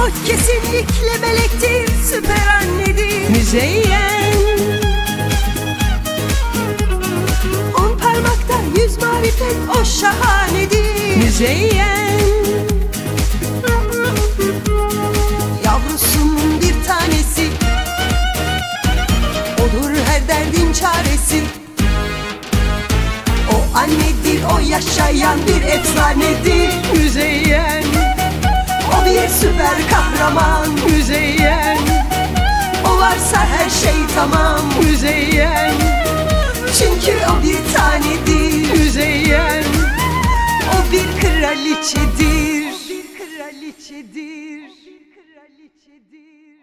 O kesinlikle melektir, süper annedir. Müzeyyen. 10 parmakta 100 marifet, o şahanedir. Müzeyyen. Yavrusunun bir tanesi, odur her derdin çaresi. O annedir, o yaşayan bir efsanedir. Müzeyyen. O bir süper kahraman. Müzeyyen. O varsa her şey tamam. Müzeyyen. Çünkü o bir tanedir. Müzeyyen. O bir kraliçedir. O bir kraliçedir.